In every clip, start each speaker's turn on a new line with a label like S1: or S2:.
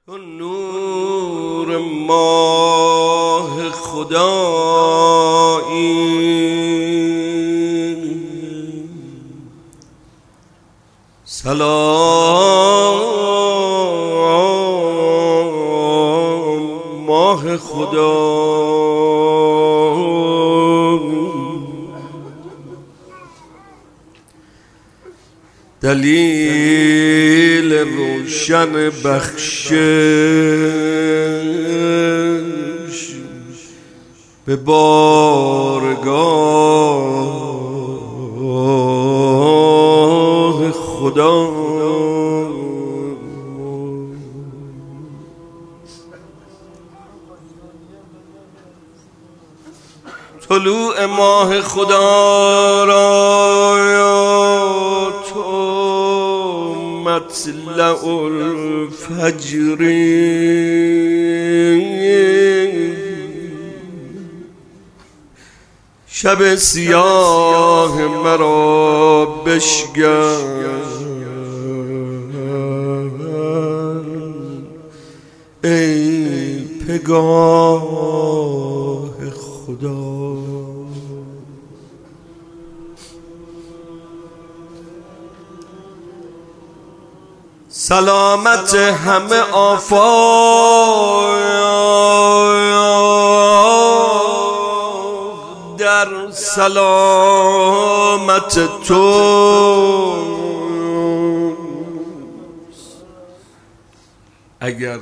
S1: تو نور ماه خدایی، سلام ماه خدا. دلیل روشن بخشش به بارگاه خدا. طلوع ماه خدا را تو مطلع الفجر، شب سیاه مرا بشکن ای پگاه خدا. سلامت همه آفاق در سلامت تو. اگر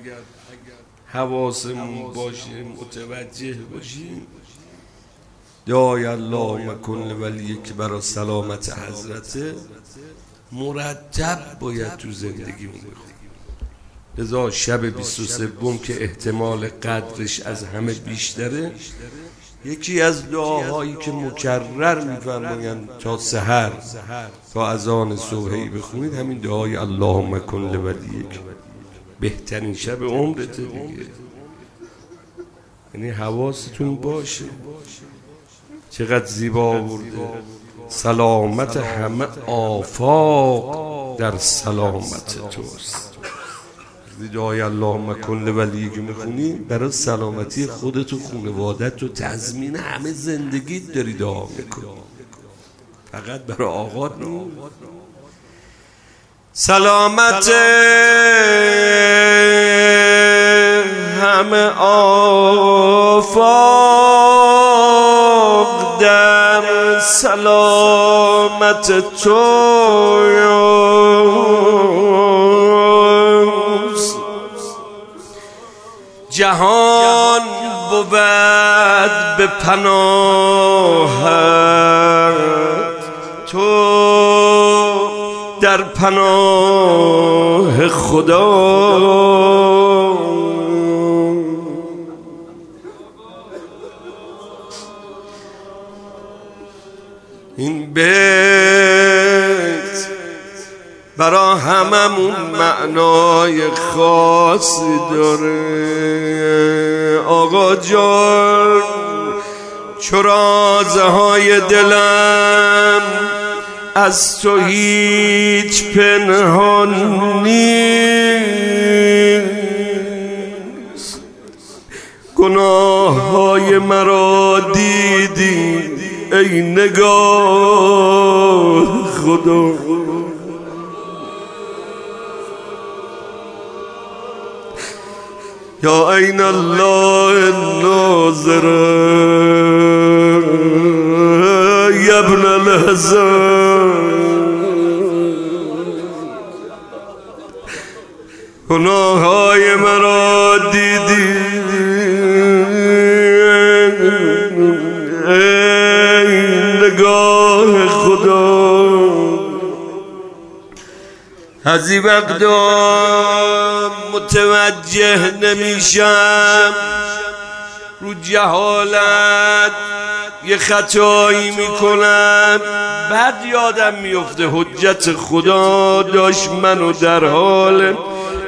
S1: حواسمون باشه، متوجه باشیم، دعای اللهم کن ولی که برای سلامت حضرت مرتب باید تو زندگیمون بخونیم. لذا شب 23 که احتمال قدرش از همه بیشتره، یکی از دعاهایی که مکرر میفرمایند تا سحر تا اذان صبحی بخونید همین دعای اللهم کن ولیک. بهترین شب عمرته دیگه، یعنی حواستون باشه. چقدر زیبا آورده، سلامت همه آفاق در سلامت توست. دعای اللهم کن ولی که میخونی برای سلامتی خودت و خانوادت و تضمین همه زندگیت داری دعا میکنی، فقط برای آقا نو. سلامت همه آفاق در سلامت توست. جهان بود به پناهت، تو در پناه خدا. این بیت برا هممون معنای خاصی داره. آقا جان چو رازهای دلم از تو هیچ پنهان نیست، گناههای مرا دیدی ای نگاه خدا. یا عین الله الناظر یا ابن الحسن، گناههای مرا دیدی ای نگاه خدا. هزی وقتا متوجه نمیشم، رو جهالت یه خطایی میکنم، بعد یادم میفته حجت خدا داشت منو در حال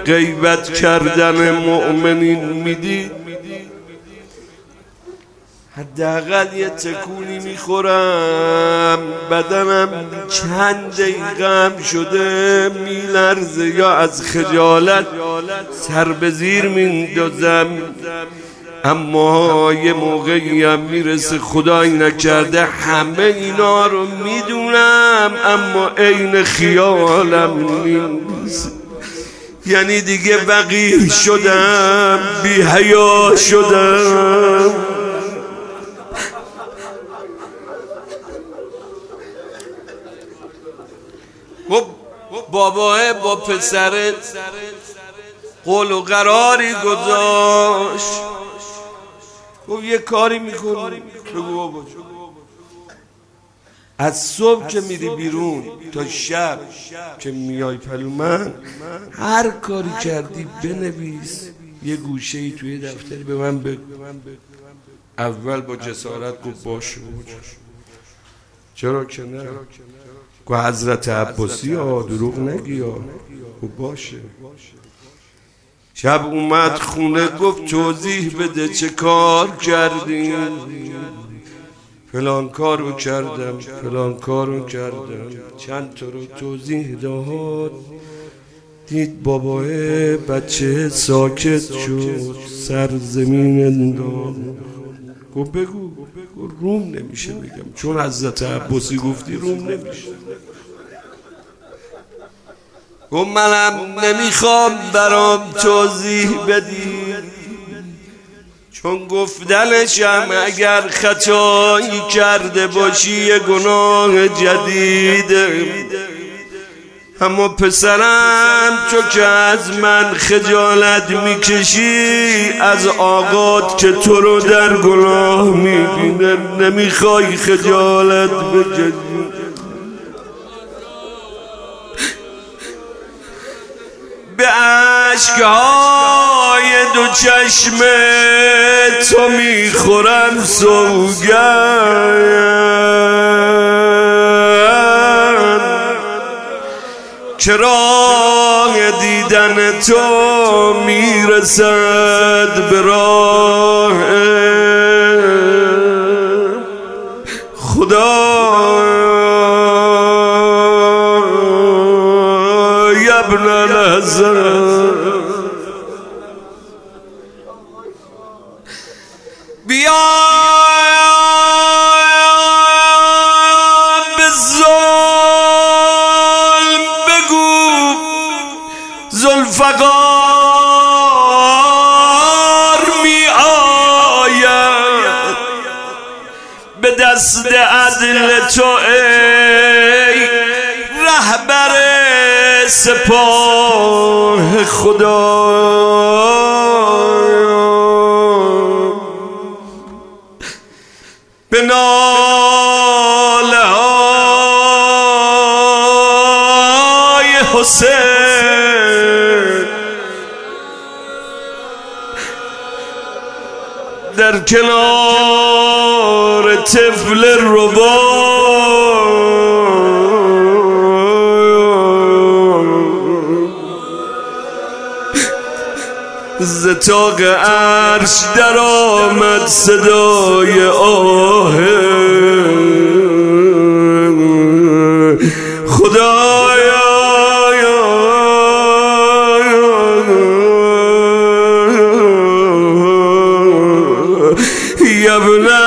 S1: غیبت کردن مؤمنین میدید. حداقل یه تکونی میخورم، بدنم چند دقیقه شده میلرزه یا از خجالت سر به زیر میندازم. اما یه موقعی هم میرسه خدای نکرده همه اینا رو میدونم اما عین خیالم نیست. یعنی دیگه وقیح شدم، بی حیا شدم. باباه با پسر قول و قراری گذاشت، گفت یه کاری میکنی. بگو بابا از صبح که میری بیرون تا شب که میای پلو من هر کاری کردی بنویس، یه گوشه ای توی دفتری به من بگو. اول با جسارت گفت باشه. چرا که نه؟ گفت حضرت عباسی ها دروغ نگی ها. گفت باشه. شب اومد خونه گفت توضیح بده چه کار کردی. فلان کارو کردم، فلان کارو کردم، چند تا رو توضیح داد. دید باباه بچه ساکت شد، سر زمین انداخت. گفت بگو. روم نمیشه بگم، چون حضرت عباسی گفتی روم نمیشه. گفت منم نمیخوام برام توضیح بدی، چون گفتنشم اگر خطایی کرده باشی یه گناه جدیده. اما پسرم تو که از من خجالت میکشی، از آقات که تو رو در گناه میبینه نمیخوای خجالت بکشی. به عشقهای دو چشم تو میخورم سوگند که راه دیدن تو میرسد به راه خدا. ابن الحسن بیا به ظلم بگو ذوالفقار می آید به دست عدل تو ای رهبر سپاه خدا. به ناله های حسین در کنار طفل ربا ز طاق عرش در آمد صدای آه خدایا. یا ابن